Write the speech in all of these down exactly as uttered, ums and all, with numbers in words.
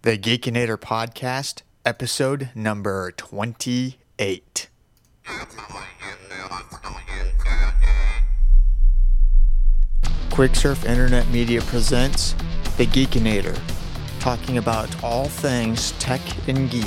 The Geekinator Podcast, episode number twenty-eight. QuickSurf Internet Media presents The Geekinator, talking about all things tech and geek.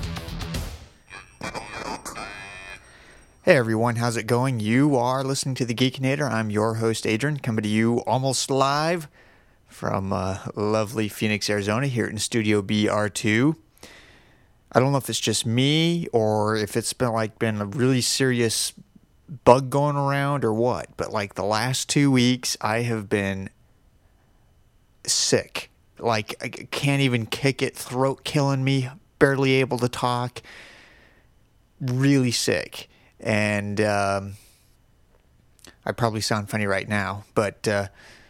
Hey everyone, how's it going? You are listening to The Geekinator. I'm your host, Adrian, coming to you almost live from uh, lovely Phoenix, Arizona, here in Studio B R two. I don't know if it's just me or if it's been like been a really serious bug going around or what, but like the last two weeks I have been sick. Like I can't even kick it, throat killing me, barely able to talk, really sick. And um, I probably sound funny right now, but uh,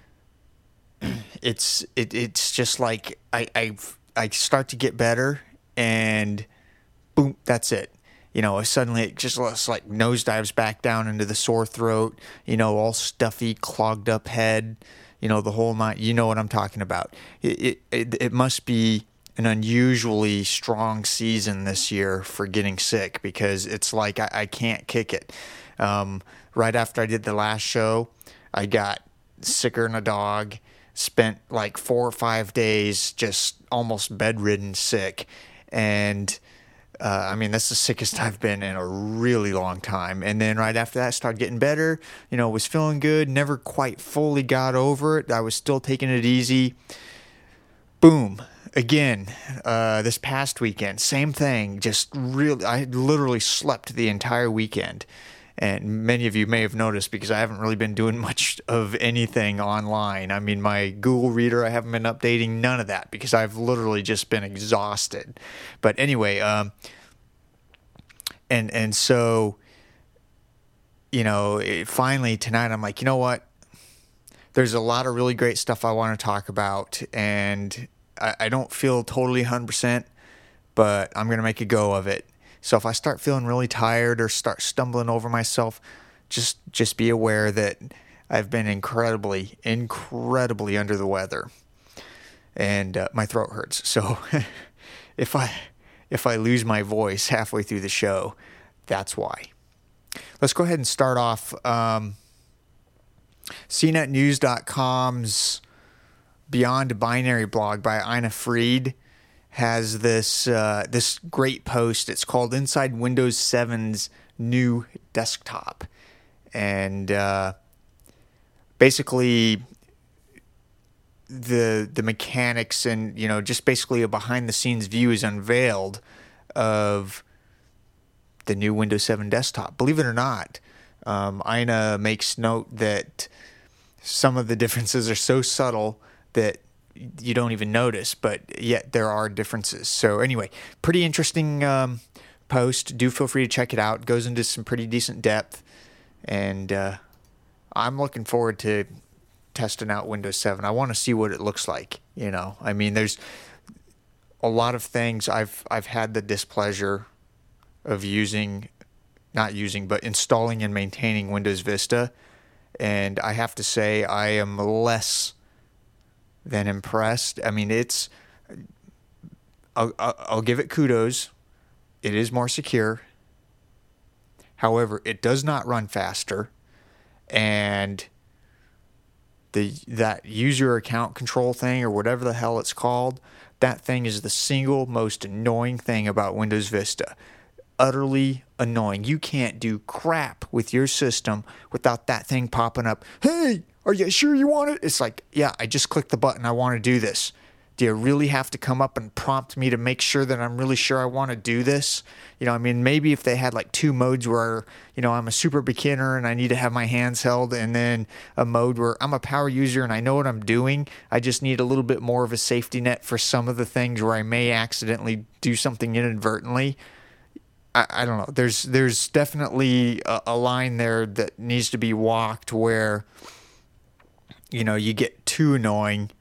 it's it it's just like I I I start to get better, and boom, that's it. You know, suddenly it just like nosedives back down into the sore throat. You know, all stuffy, clogged up head. You know, the whole night. You know what I'm talking about. It it it, it must be an unusually strong season this year for getting sick, because it's like I, I can't kick it. Um, right after I did the last show, I got sicker than a dog. Spent like four or five days just almost bedridden sick. And uh, I mean, that's the sickest I've been in a really long time. And then right after that, started getting better. You know, was feeling good. Never quite fully got over it. I was still taking it easy. Boom. Again, uh, this past weekend, same thing. Just really, I literally slept the entire weekend. And many of you may have noticed, because I haven't really been doing much of anything online. I mean, my Google Reader, I haven't been updating, none of that, because I've literally just been exhausted. But anyway, um, and and so, you know, it, finally tonight I'm like, you know what? There's a lot of really great stuff I want to talk about, and I, I don't feel totally one hundred percent, but I'm going to make a go of it. So if I start feeling really tired or start stumbling over myself, just just be aware that I've been incredibly, incredibly under the weather, and uh, my throat hurts. So if I if I lose my voice halfway through the show, that's why. Let's go ahead and start off. Um, C net news dot com's Beyond Binary blog by Ina Fried has this uh, this great post. It's called Inside Windows seven's New Desktop. And uh, basically the the mechanics and, you know, just basically a behind-the-scenes view is unveiled of the new Windows seven desktop. Believe it or not, um, Ina makes note that some of the differences are so subtle that you don't even notice, but yet there are differences. So anyway, pretty interesting um, post. Do feel free to check it out. It goes into some pretty decent depth, and uh, I'm looking forward to testing out Windows seven. I want to see what it looks like. You know, I mean, there's a lot of things I've I've had the displeasure of using, not using, but installing and maintaining Windows Vista, and I have to say I am less than impressed. I mean, it's, I'll, I'll give it kudos. It is more secure. However, it does not run faster. And the that user account control thing, or whatever the hell it's called, that thing is the single most annoying thing about Windows Vista. Utterly annoying. You can't do crap with your system without that thing popping up. Hey, are you sure you want it? It's like, yeah, I just clicked the button. I want to do this. Do you really have to come up and prompt me to make sure that I'm really sure I want to do this? You know, I mean, maybe if they had like two modes where, you know, I'm a super beginner and I need to have my hands held, and then a mode where I'm a power user and I know what I'm doing. I just need a little bit more of a safety net for some of the things where I may accidentally do something inadvertently. I, I don't know. There's there's definitely a, a line there that needs to be walked where, you know, you get too annoying,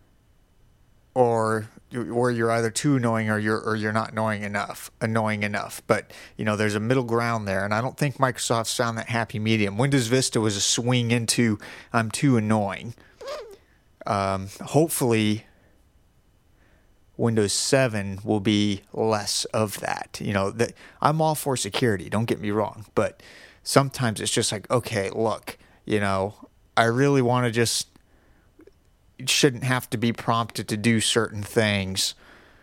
or or you're either too annoying or you're or you're not annoying enough, annoying enough. But, you know, there's a middle ground there, and I don't think Microsoft's found that happy medium. Windows Vista was a swing into I'm too annoying. Um, hopefully Windows seven will be less of that. You know, that I'm all for security, don't get me wrong, but sometimes it's just like, okay, look, you know, I really want to just shouldn't have to be prompted to do certain things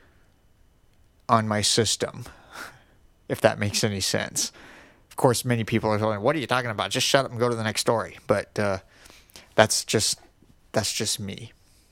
on my system, if that makes any sense. Of course, many people are going, what are you talking about? Just shut up and go to the next story. But uh, that's just that's just me.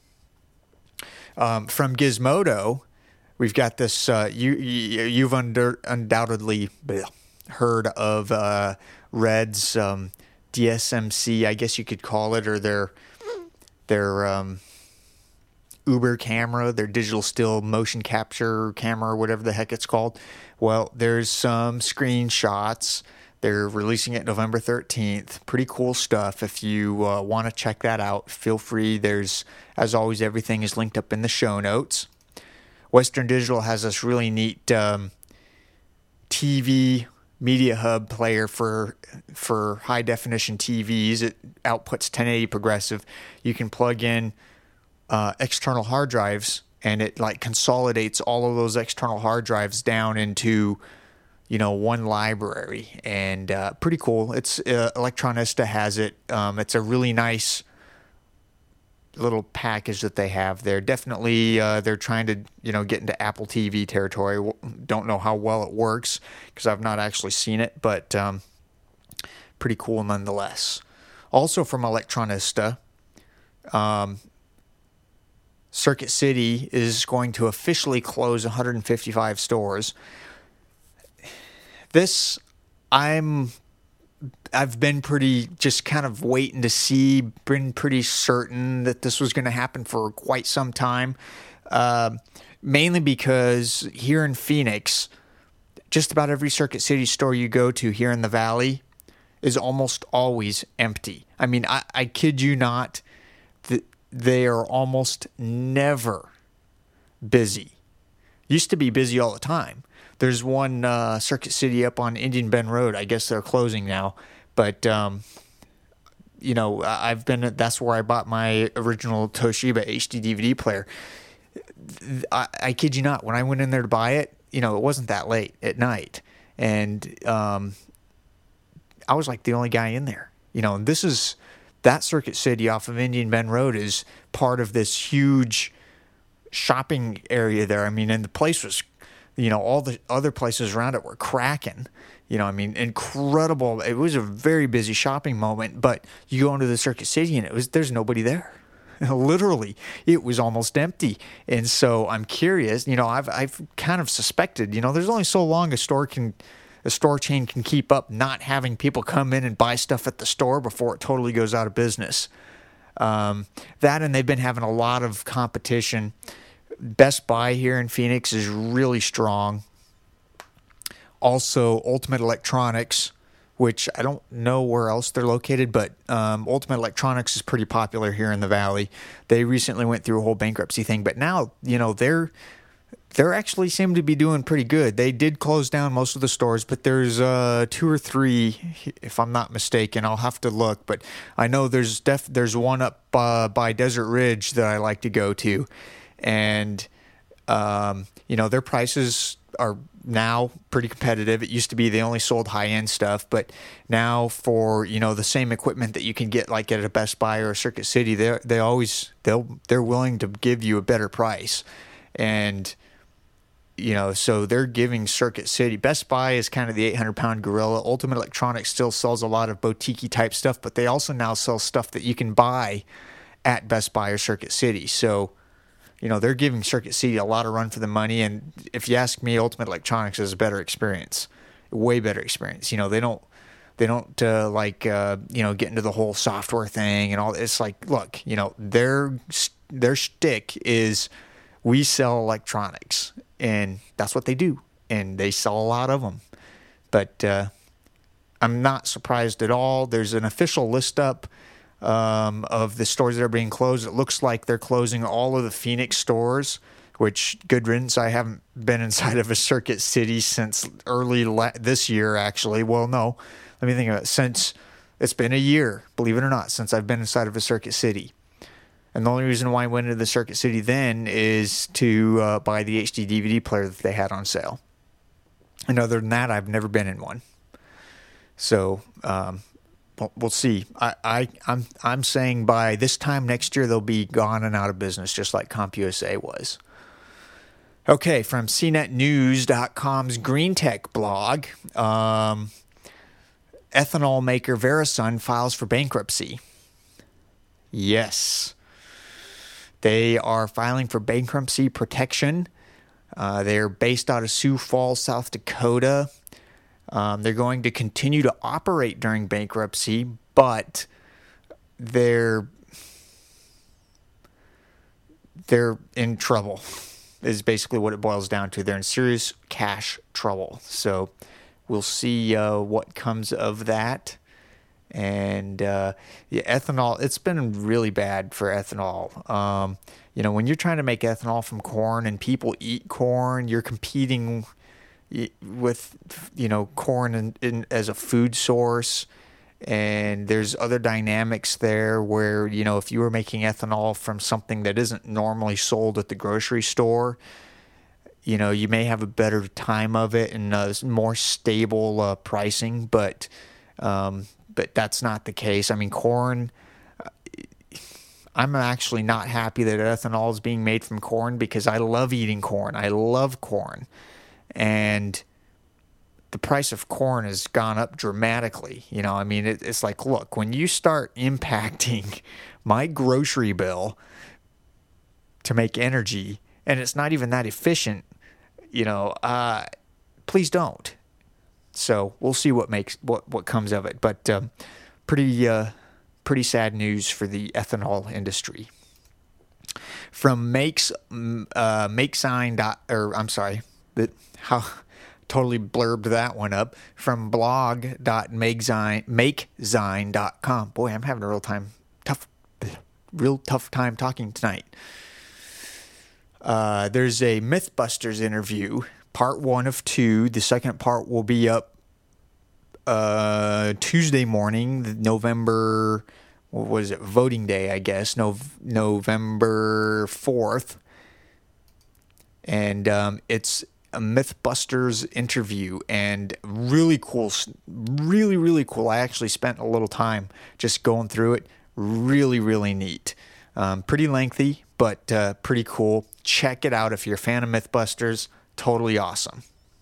Um, from Gizmodo, we've got this. Uh, you, you you've under, undoubtedly heard of uh, Red's um, D S M C, I guess you could call it, or their their um, Uber camera, their digital still motion capture camera, or whatever the heck it's called. Well, there's some screenshots. They're releasing it November thirteenth. Pretty cool stuff. If you uh, want to check that out, feel free. There's, as always, everything is linked up in the show notes. Western Digital has this really neat um, T V media hub player for for high definition T Vs. It outputs ten eighty progressive. You can plug in uh, external hard drives, and it like consolidates all of those external hard drives down into, you know, one library, and uh, pretty cool. It's uh, Electronista has it. Um, it's a really nice little package that they have there. Definitely, uh, they're trying to, you know, get into Apple T V territory. Don't know how well it works because I've not actually seen it, but um, pretty cool nonetheless. Also from Electronista, um, Circuit City is going to officially close one hundred fifty-five stores. This, I'm, I've been pretty, just kind of waiting to see, been pretty certain that this was going to happen for quite some time. Uh, mainly because here in Phoenix, just about every Circuit City store you go to here in the Valley is almost always empty. I mean, I, I kid you not, the, they are almost never busy. Used to be busy all the time. There's one uh, Circuit City up on Indian Bend Road. I guess they're closing now. But, um, you know, I've been, that's where I bought my original Toshiba H D D V D player. I, I kid you not, when I went in there to buy it, you know, it wasn't that late at night. And um, I was like the only guy in there. You know, and this is, that Circuit City off of Indian Bend Road is part of this huge shopping area there. I mean, and the place was, you know, all the other places around it were cracking. You know, I mean, incredible. It was a very busy shopping moment, but you go into the Circuit City and it was, there's nobody there. Literally, it was almost empty. And so I'm curious, you know, I've I've kind of suspected, you know, there's only so long a store can, a store chain can keep up not having people come in and buy stuff at the store before it totally goes out of business. Um, that, and they've been having a lot of competition. Best Buy here in Phoenix is really strong. Also, Ultimate Electronics, which I don't know where else they're located, but um, Ultimate Electronics is pretty popular here in the Valley. They recently went through a whole bankruptcy thing, but now, you know, they're they're actually seem to be doing pretty good. They did close down most of the stores, but there's uh, two or three, if I'm not mistaken. I'll have to look, but I know there's def- there's one up uh, by Desert Ridge that I like to go to. And, um, you know, their prices are now pretty competitive. It used to be they only sold high-end stuff, but now for, you know, the same equipment that you can get like at a Best Buy or a Circuit City, they they always, they'll, they're willing to give you a better price. And, you know, so they're giving Circuit City, Best Buy is kind of the eight hundred pound gorilla. Ultimate Electronics still sells a lot of boutique type stuff, but they also now sell stuff that you can buy at Best Buy or Circuit City. So, you know, they're giving Circuit City a lot of run for the money. And if you ask me, Ultimate Electronics is a better experience, way better experience. You know, they don't, they don't uh, like, uh, you know, get into the whole software thing and all. It's like, look, you know, their, their shtick is we sell electronics, and that's what they do. And they sell a lot of them. But uh, I'm not surprised at all. There's an official list up Um, of the stores that are being closed. It looks like they're closing all of the Phoenix stores, which, good riddance. I haven't been inside of a Circuit City since early la- this year, actually. Well, no, let me think of it. Since it's been a year, believe it or not, since I've been inside of a Circuit City. And the only reason why I went into the Circuit City then is to uh, buy the H D D V D player that they had on sale. And other than that, I've never been in one. So um, we'll, we'll see. I, I, I'm I'm saying by this time next year they'll be gone and out of business, just like CompUSA was. Okay, from C net news dot com's Green Tech blog, um, ethanol maker Verasun files for bankruptcy. Yes. They are filing for bankruptcy protection. Uh, they're based out of Sioux Falls, South Dakota. Um, they're going to continue to operate during bankruptcy, but they're they're in trouble, is basically what it boils down to. They're in serious cash trouble. So we'll see uh, what comes of that. And uh, yeah, ethanol, it's been really bad for ethanol. Um, you know, when you're trying to make ethanol from corn and people eat corn, you're competing with, you know, corn in, in, as a food source. And there's other dynamics there where, you know, if you were making ethanol from something that isn't normally sold at the grocery store, you know, you may have a better time of it and uh, more stable uh, pricing, but um, but that's not the case. I mean, corn, I'm actually not happy that ethanol is being made from corn because I love eating corn. I love corn. And the price of corn has gone up dramatically. You know, I mean, it, it's like, look, when you start impacting my grocery bill to make energy, and it's not even that efficient, you know, uh, please don't. So we'll see what makes what, what comes of it. But um, pretty uh, pretty sad news for the ethanol industry. From makes uh, makesign dot or I'm sorry, that how totally blurbed that one up. From blog dot makesign dot com. Boy, I'm having a real time tough real tough time talking tonight. Uh, there's a Mythbusters interview, part one of two. The second part will be up uh, Tuesday morning, November, what was it, voting day, I guess, no, November fourth. And um, it's a Mythbusters interview, and really cool, really, really cool. I actually spent a little time just going through it. Really, really neat. Um, pretty lengthy, but uh, pretty cool. Check it out if you're a fan of Mythbusters. Totally awesome.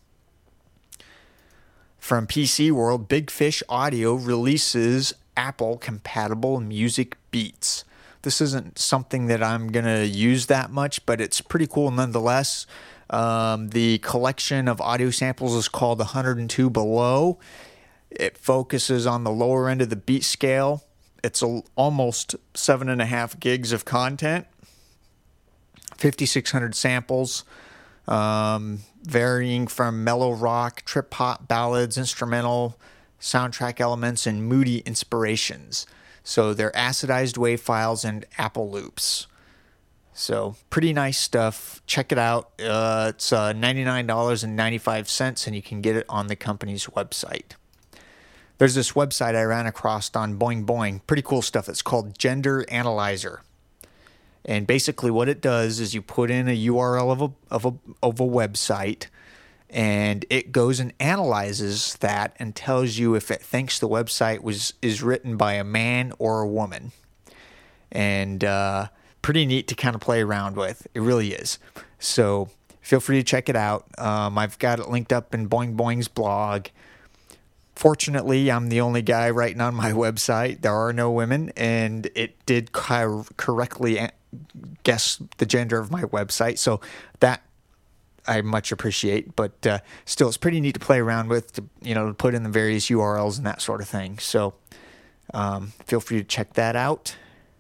From P C World, Big Fish Audio releases Apple-compatible music beats. This isn't something that I'm going to use that much, but it's pretty cool nonetheless. Um, the collection of audio samples is called one hundred two Below. It focuses on the lower end of the beat scale. It's a, almost seven and a half gigs of content, fifty-six hundred samples, um, varying from mellow rock, trip hop, ballads, instrumental, soundtrack elements, and moody inspirations. So they're acidized wave files and Apple loops. So pretty nice stuff. Check it out. Uh, it's uh, ninety-nine dollars and ninety-five cents, and you can get it on the company's website. There's this website I ran across on Boing Boing. Pretty cool stuff. It's called Gender Analyzer. And basically what it does is you put in a U R L of a, of a, of a website, and it goes and analyzes that and tells you if it thinks the website was is written by a man or a woman. And uh, pretty neat to kind of play around with. It really is. So feel free to check it out. Um, I've got it linked up in Boing Boing's blog. Fortunately, I'm the only guy writing on my website. There are no women, and it did co- correctly guess the gender of my website. So that I much appreciate, but uh, still, it's pretty neat to play around with, to, you know, to put in the various U R Ls and that sort of thing. So um, feel free to check that out.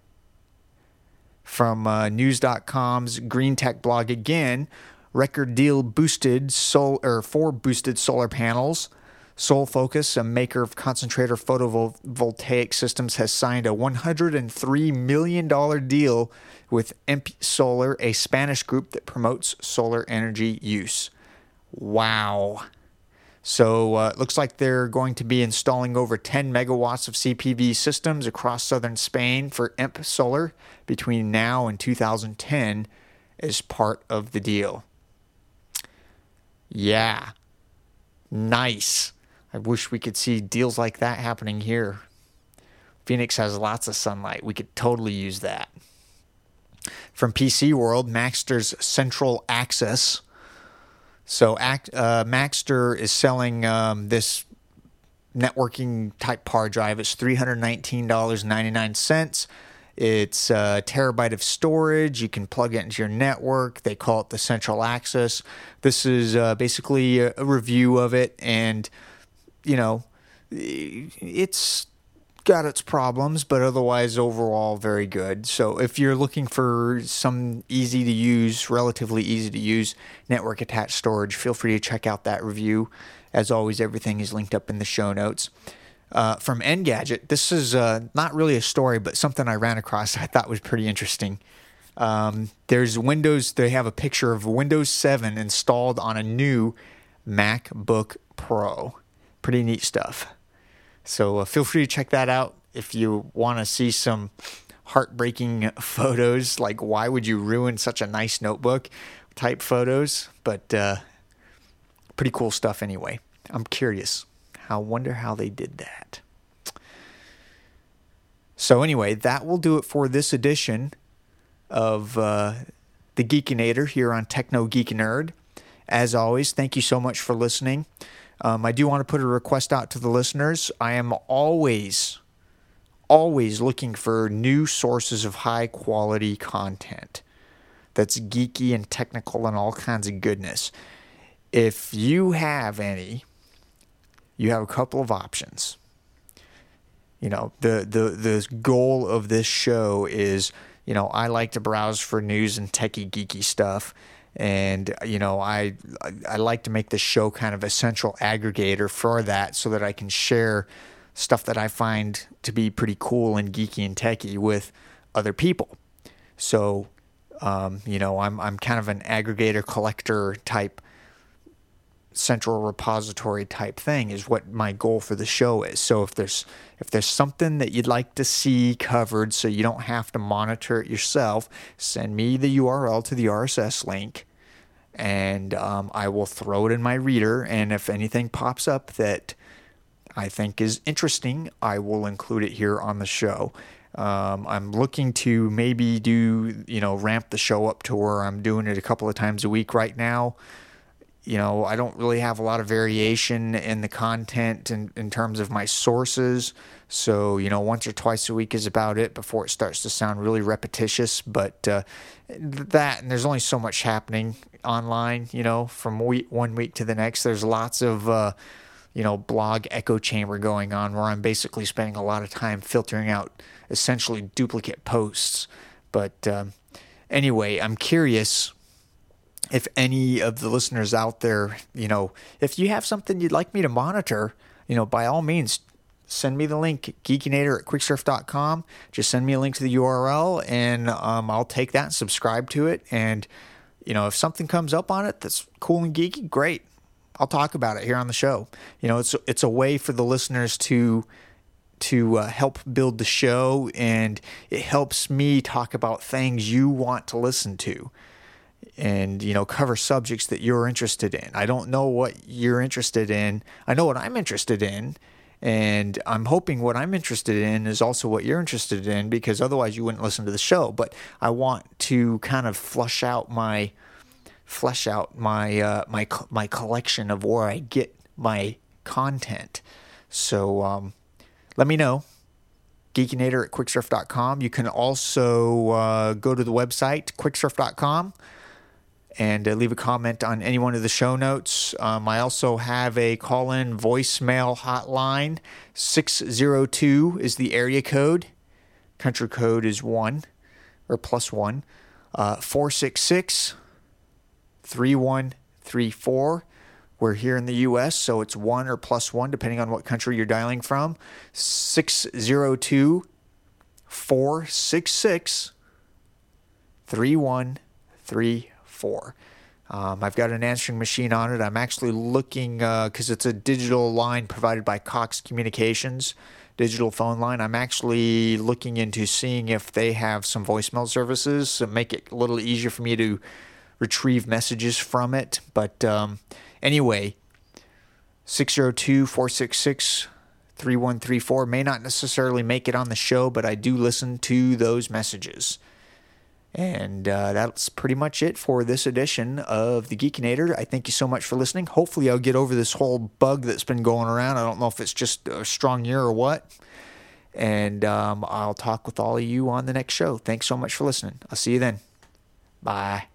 From uh, news dot com's Green Tech blog again, record deal boosted sol- or for boosted solar panels. SolFocus, a maker of concentrator photovoltaic systems, has signed a one hundred three million dollars deal with Imp Solar, a Spanish group that promotes solar energy use. Wow. So uh, it looks like they're going to be installing over ten megawatts of C P V systems across southern Spain for I M P Solar between now and two thousand ten as part of the deal. Yeah. Nice. I wish we could see deals like that happening here. Phoenix has lots of sunlight. We could totally use that. From P C World, Maxter's Central Access. So uh, Maxter is selling um, this networking type hard drive. It's three hundred nineteen dollars and ninety-nine cents. It's a terabyte of storage. You can plug it into your network. They call it the Central Access. This is uh, basically a, a review of it, and you know, it's got its problems, but otherwise overall very good. So if you're looking for some easy to use, relatively easy to use network attached storage, feel free to check out that review. As always, everything is linked up in the show notes. Uh, from Engadget, this is uh, not really a story, but something I ran across I thought was pretty interesting. Um, there's Windows, they have a picture of Windows seven installed on a new MacBook Pro. Pretty neat stuff. So uh, feel free to check that out if you want to see some heartbreaking photos, like why would you ruin such a nice notebook type photos. But uh, pretty cool stuff anyway. I'm curious. I wonder how they did that. So anyway, that will do it for this edition of uh, the Geekinator here on Techno Geek Nerd. As always, thank you so much for listening. Um, I do want to put a request out to the listeners. I am always, always looking for new sources of high quality content that's geeky and technical and all kinds of goodness. If you have any, you have a couple of options. You know, the, the, the goal of this show is, you know, I like to browse for news and techie geeky stuff. And, you know, I I like to make this show kind of a central aggregator for that so that I can share stuff that I find to be pretty cool and geeky and techie with other people. So, um, you know, I'm I'm kind of an aggregator collector type, central repository type thing is what my goal for the show is. So if there's if there's something that you'd like to see covered so you don't have to monitor it yourself, send me the U R L to the R S S link, and um, I will throw it in my reader. And if anything pops up that I think is interesting, I will include it here on the show. Um, I'm looking to maybe do, you know, ramp the show up to where I'm doing it a couple of times a week right now. You know, I don't really have a lot of variation in the content in, in terms of my sources. So, you know, once or twice a week is about it before it starts to sound really repetitious. But uh, that, and there's only so much happening online, you know, from week, one week to the next. There's lots of, uh, you know, blog echo chamber going on where I'm basically spending a lot of time filtering out essentially duplicate posts. But um, anyway, I'm curious if any of the listeners out there, you know, if you have something you'd like me to monitor, you know, by all means, send me the link, geekinator at quicksurf dot com. Just send me a link to the U R L, and um, I'll take that and subscribe to it. And, you know, if something comes up on it that's cool and geeky, great. I'll talk about it here on the show. You know, it's it's a way for the listeners to to uh, help build the show, and it helps me talk about things you want to listen to. And, you know, cover subjects that you're interested in. I don't know what you're interested in. I know what I'm interested in. And I'm hoping what I'm interested in is also what you're interested in, because otherwise you wouldn't listen to the show. But I want to kind of flush out my, flesh out my, uh, my, my collection of where I get my content. So um, let me know. Geekinator at quicksurf dot com. You can also uh, go to the website, quicksurf dot com. And uh, leave a comment on any one of the show notes. Um, I also have a call-in voicemail hotline. six oh two is the area code. Country code is one, or plus one. Uh, four six six, three one three four. We're here in the U S, so it's one or plus one, depending on what country you're dialing from. six oh two, four six six, three one three four. Four. Um, I've got an answering machine on it. I'm actually looking, because uh, it's a digital line provided by Cox Communications, digital phone line. I'm actually looking into seeing if they have some voicemail services to make it a little easier for me to retrieve messages from it. But um, anyway, six oh two, four six six, three one three four may not necessarily make it on the show, but I do listen to those messages. And uh, that's pretty much it for this edition of the Geekinator. I thank you so much for listening. Hopefully I'll get over this whole bug that's been going around. I don't know if it's just a strong year or what. And um, I'll talk with all of you on the next show. Thanks so much for listening. I'll see you then. Bye.